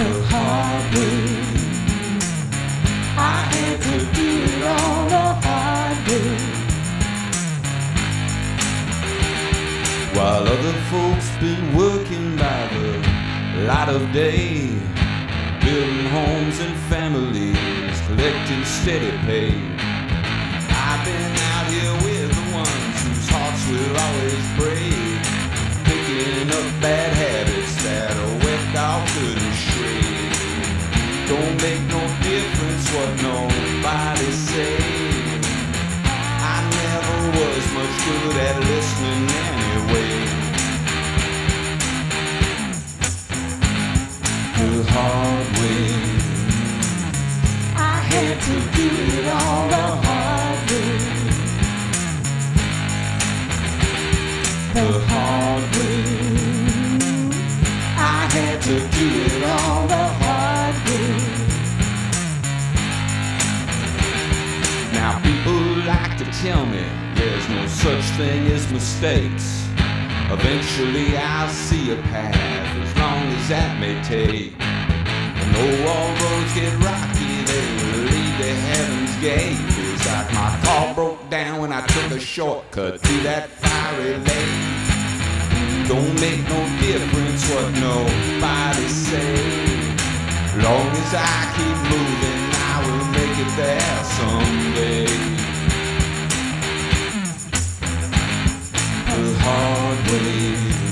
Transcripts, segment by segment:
the hard way. I had to do it all the hard way. While other folks been working by the light of day, building homes and families, collecting steady pay, I've been out here with the ones whose hearts will always break, picking up bad habits that a wet dog couldn't shake. Don't make no difference what nobody say. I never was much good at listening anyway. The hard way. I had to do it all the hard way. The hard way. I had to do it all the hard way. Now people like to tell me there's no such thing as mistakes. Eventually I'll see a path, as long as that may take. And though all roads get rocky, they will lead to heaven's gate. It's like my car broke down when I took a shortcut through that fiery lake. Don't make no difference what nobody say. Long as I keep moving, I will make it there someday. The hard way.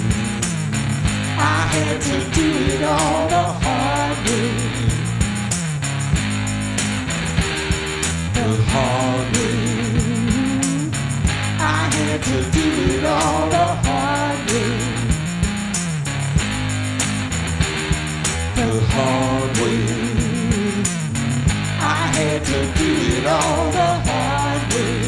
I had to do it all the hard way. The hard way. I had to do it all the hard way. The hard way. I had to do it all the hard way.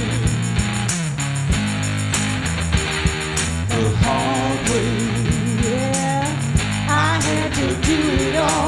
The hard way. Yeah, I had to do it all